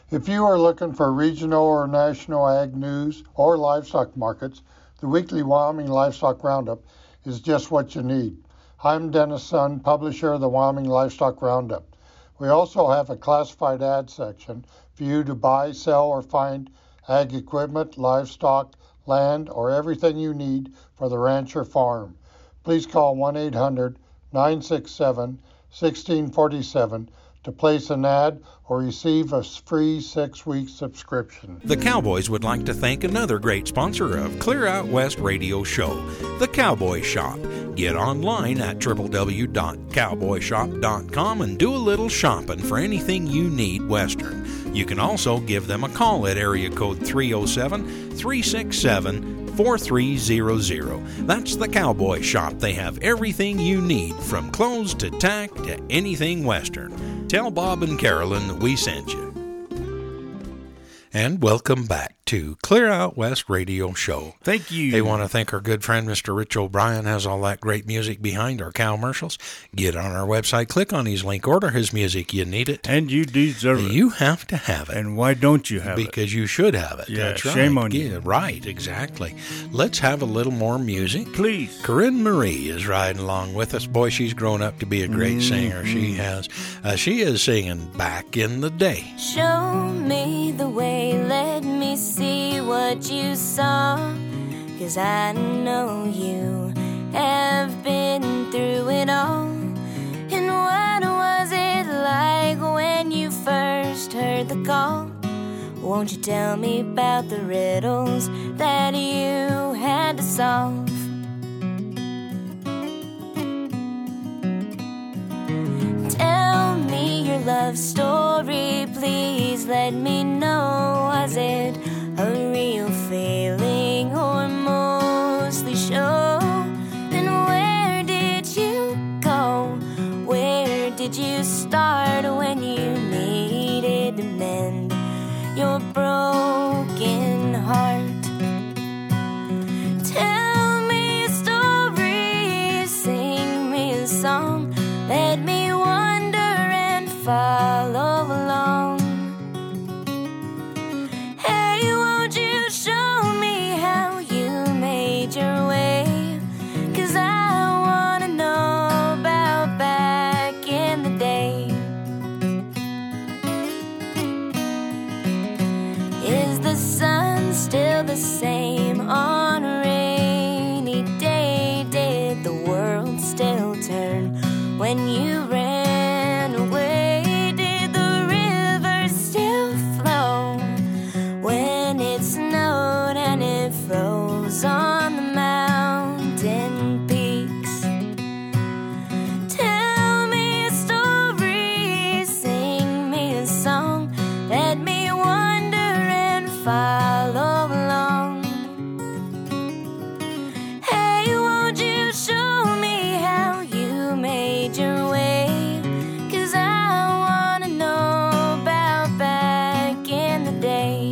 If you are looking for regional or national ag news or livestock markets, the weekly Wyoming Livestock Roundup is just what you need. I'm Dennis Sun, publisher of the Wyoming Livestock Roundup. We also have a classified ad section for you to buy, sell, or find ag equipment, livestock, land, or everything you need for the ranch or farm. Please call 1-800-967-1647 to place an ad or receive a free 6-week subscription. The Cowboys would like to thank another great sponsor of Clear Out West Radio Show, The Cowboy Shop. Get online at www.cowboyshop.com and do a little shopping for anything you need Western. You can also give them a call at area code 307-367-4300. That's The Cowboy Shop. They have everything you need, from clothes to tack to anything Western. Tell Bob and Carolyn that we sent you. And welcome back to Clear Out West Radio Show. Thank you. They want to thank our good friend, Mr. Rich O'Brien, has all that great music behind our commercials. Get on our website, click on his link, order his music. You need it. And you deserve it. You have to have it. And why don't you have it? Because you should have it. Yeah, that's right. Shame on you. Yeah, right, exactly. Let's have a little more music. Please. Corinne Marie is riding along with us. Boy, she's grown up to be a great singer. She has. She is singing Back in the Day. Show me the way, let me see what you saw, 'cause I know you have been through it all. And what was it like when you first heard the call? Won't you tell me about the riddles that you had to solve? Tell me your love story, please let me know. Was it a real feeling or mostly show? And where did you go? Where did you start when you needed to mend your broken heart? Tell me a story, sing me a song, let me wonder and follow along. Show me how you made your way, 'cause I wanna know about back in the day. Is the sun still the same on a rainy day? Did the world still turn when you ran away? Did the river still flow when it snowed and it froze on the mountain peaks? Tell me a story, sing me a song, let me wonder and follow along. Hey, won't you show me how you made your way? 'Cause I wanna know about back in the day.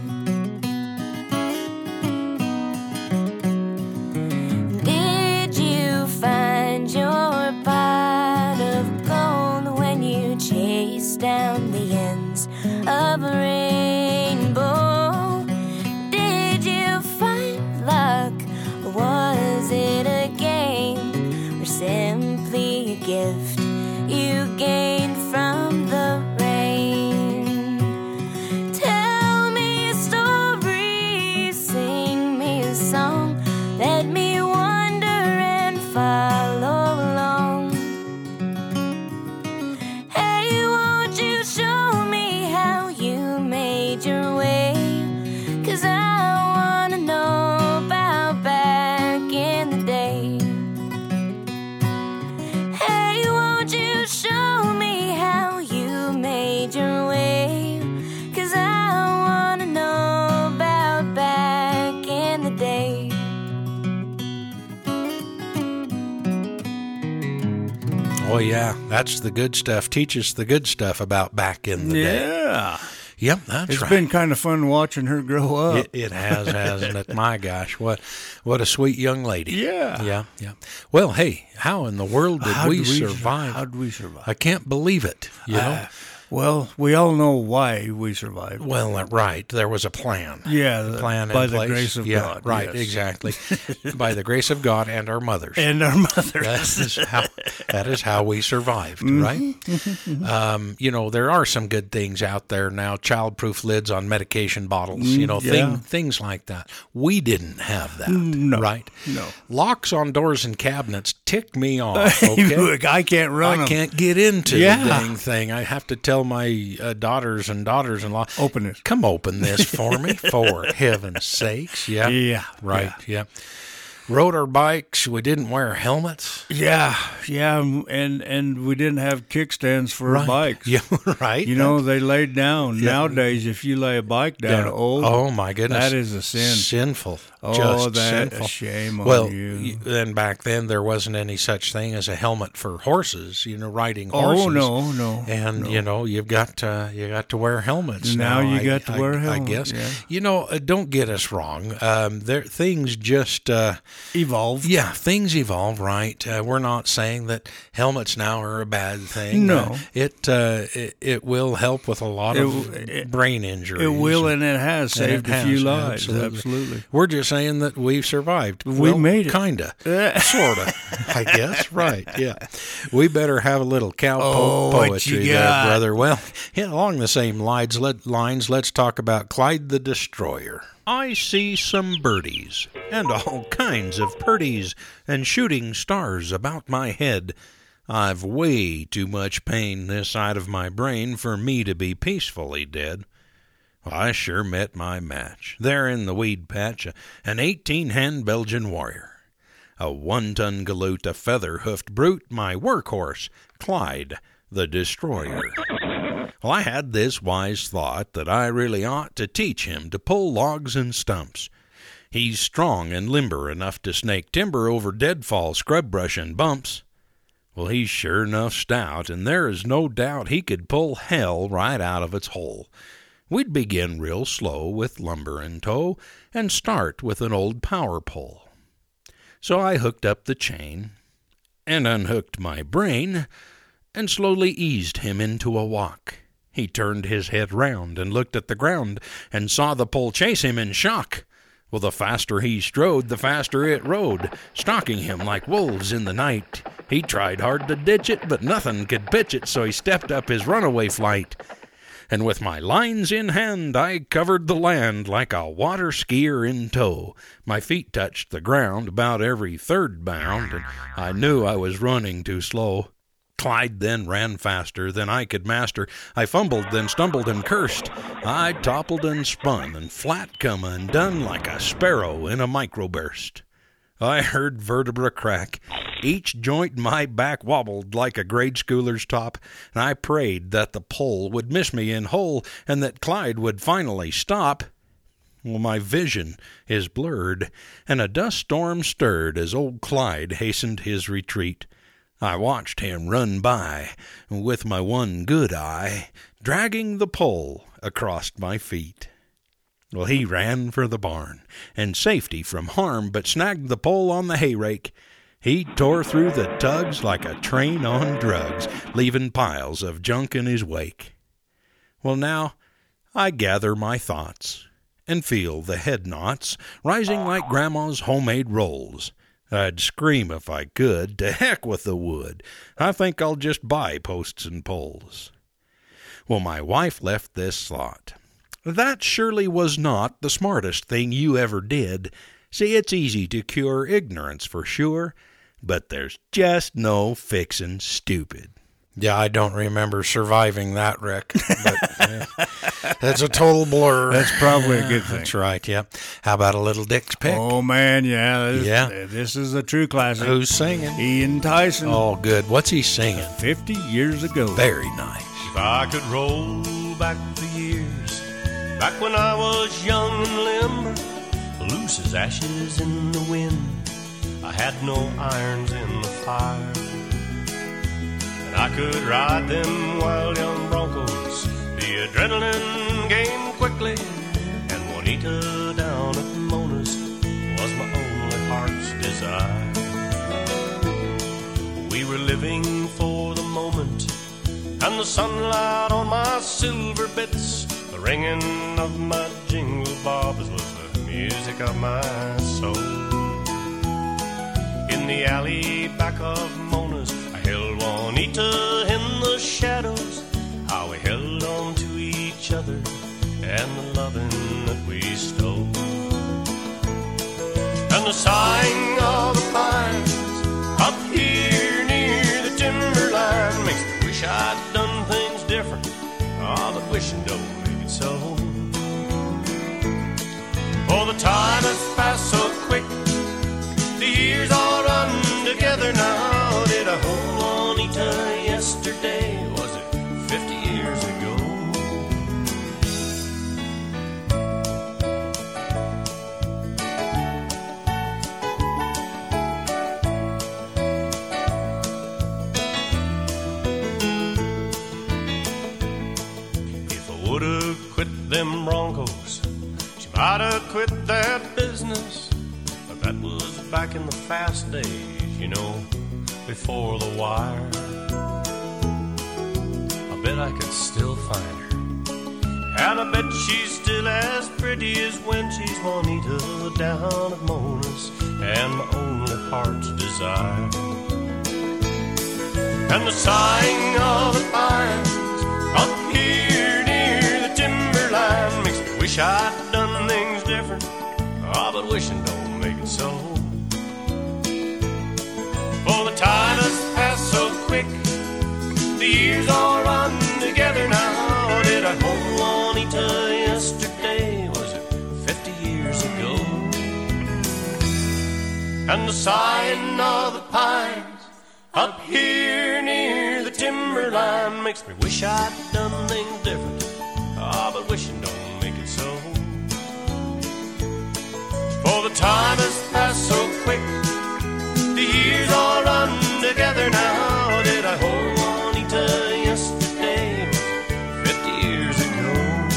Your pot of gold when you chased down the ends of a rainbow? Did you find luck, or was it a game, or simply a gift you gained from the rain? Tell me a story, sing me a song, let me wonder and follow along. Hey, won't you show me how you made your way? 'Cause I wanna know about back in the day. Hey, won't you show me how you made your way? 'Cause I wanna know about back in the day. Oh, yeah, that's the good stuff. Teach us the good stuff about back in the day. Yeah. Yep, that's right. It's been kind of fun watching her grow up. It has, hasn't it? My gosh, what a sweet young lady. Yeah. Yeah. Well, hey, how in the world did we survive? How did we survive? I can't believe it, you know. Well, we all know why we survived. Well, right. There was a plan. Yeah, Plan by in the place. grace of Yeah, God. right, yes. exactly. By the grace of God and our mothers. And our mothers. That is how we survived, right? There are some good things out there now. Childproof lids on medication bottles, things like that. We didn't have that, right? No. Locks on doors and cabinets tick me off, okay? I can't run them. I can't get into the dang thing. I have to tell my daughters and daughters-in-law, Open it. Come open this for me, for heaven's sakes. Yeah. Yeah. Right, yeah. Rode our bikes. We didn't wear helmets. Yeah, and we didn't have kickstands for bikes. Yeah, right. They laid down. Yeah. Nowadays, if you lay a bike down, oh my goodness, that is a sin. Sinful. Oh, just that's sinful. a shame on you. Then back then there wasn't any such thing as a helmet for horses. Riding horses. Oh no. And you've got to wear helmets now. You got to wear helmets. I guess. Yeah. Don't get us wrong. Things just evolve. Yeah, things evolve. Right. We're not saying that helmets now are a bad thing. No. It will help with a lot of brain injuries. It will, and it has saved a few lives. Absolutely. We're just saying that we've survived. We made it. Kinda. Sorta. I guess. Right. Yeah. We better have a little cow poetry there, brother. Well, along the same lines, let's talk about Clyde the Destroyer. I see some birdies and all kinds of purties and shooting stars about my head. I've way too much pain this side of my brain for me to be peacefully dead. I sure met my match, there in the weed patch, an 18-hand Belgian warrior. A 1-ton galoot, a feather-hoofed brute, my workhorse, Clyde the Destroyer. Well, I had this wise thought that I really ought to teach him to pull logs and stumps. He's strong and limber enough to snake timber over deadfall, scrub brush, and bumps. Well, he's sure enough stout, and there is no doubt he could pull hell right out of its hole. We'd begin real slow with lumber in tow and start with an old power pole. So I hooked up the chain and unhooked my brain and slowly eased him into a walk. He turned his head round and looked at the ground and saw the pole chase him in shock. Well, the faster he strode, the faster it rode, stalking him like wolves in the night. He tried hard to ditch it, but nothing could pitch it, so he stepped up his runaway flight. And with my lines in hand, I covered the land like a water skier in tow. My feet touched the ground about every third bound, and I knew I was running too slow. Clyde then ran faster than I could master. I fumbled, then stumbled and cursed. I toppled and spun, and flat come undone like a sparrow in a microburst. I heard vertebra crack. Each joint in my back wobbled like a grade schooler's top, and I prayed that the pole would miss me in whole and that Clyde would finally stop. Well, my vision is blurred, and a dust storm stirred as old Clyde hastened his retreat. I watched him run by, with my one good eye, dragging the pole across my feet. Well, he ran for the barn, and safety from harm, but snagged the pole on the hayrake. He tore through the tugs like a train on drugs, leaving piles of junk in his wake. Well, now I gather my thoughts and feel the head knots rising like Grandma's homemade rolls. I'd scream if I could, to heck with the wood. I think I'll just buy posts and poles. Well, my wife left this thought. That surely was not the smartest thing you ever did. See, it's easy to cure ignorance for sure, but there's just no fixin' stupid. Yeah, I don't remember surviving that wreck, but that's a total blur. That's probably a good thing. That's right, yeah. How about a little Dick's Pick? Oh, man, yeah. This is a true classic. Who's singing? Ian Tyson. Oh, good. What's he singing? 50 years ago. Very nice. If I could roll back the years, back when I was young and limber, loose as ashes in the wind, I had no irons in the fire. And I could ride them wild young broncos, the adrenaline game quickly, and Juanita down at Mona's was my only heart's desire. We were living for the moment and the sunlight on my singing of my jingle bobs was the music of my soul. In the alley back of Mona's, I held Juanita in the shadows. How we held on to each other and the loving that we stole. And the sighing of the pines up here near the timberline makes me wish I'd done things different. Ah, but wishing don't make it so. For the time has passed so quick, the years all run together now. Did I hold Juanita yesterday? Was it 50 years ago? If I would've quit them Broncos, she might have quit that business. But that was back in the fast days, you know, before the wire. I bet I could still find her, and I bet she's still as pretty as when she's Juanita down at Mona's, and my only heart's desire. And the sighing of the pines up here near the timberline makes me wish I'd done things different. Ah, but wishing don't make it so. For the time has passed so quick, the years all run together now. Did I hold Juanita yesterday? Was it 50 years ago? And the sighing of the pines up here near the timberline makes me wish I'd done things different. Ah, but wishing don't make it so. For the time has passed so quick, the years all run together now. Did I hold Juanita yesterday? 50 years ago.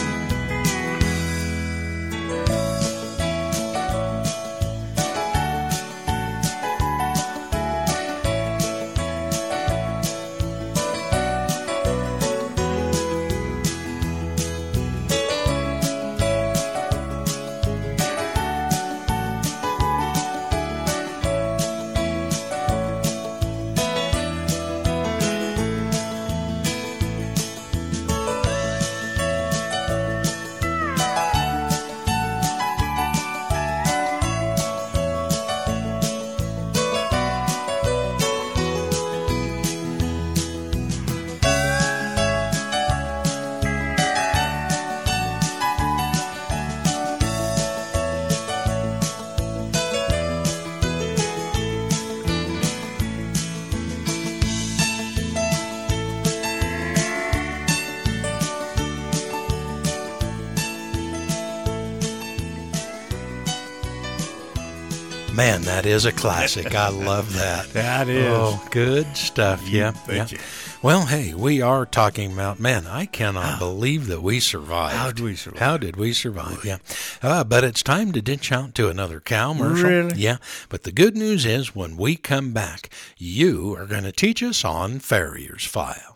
Man, that is a classic. I love that. That is. Oh, good stuff. Yeah. Thank you. Well, hey, we are talking about, man, I cannot believe that we survived. How did we survive? How did we survive? Yeah. But it's time to ditch out to another commercial. Really? Yeah. But the good news is when we come back, you are going to teach us on Farrier's File.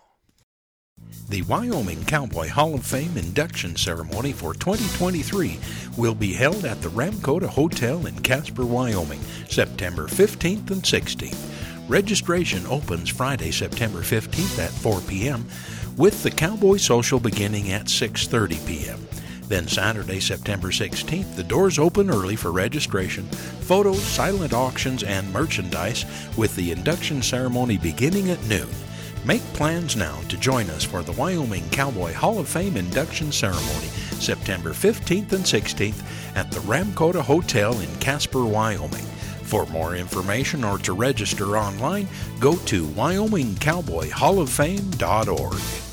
The Wyoming Cowboy Hall of Fame induction ceremony for 2023 will be held at the Ramkota Hotel in Casper, Wyoming, September 15th and 16th. Registration opens Friday, September 15th at 4 p.m., with the Cowboy Social beginning at 6:30 p.m. Then Saturday, September 16th, the doors open early for registration, photos, silent auctions, and merchandise, with the induction ceremony beginning at noon. Make plans now to join us for the Wyoming Cowboy Hall of Fame induction ceremony, September 15th and 16th at the Ramkota Hotel in Casper, Wyoming. For more information or to register online, go to WyomingCowboyHallOfFame.org.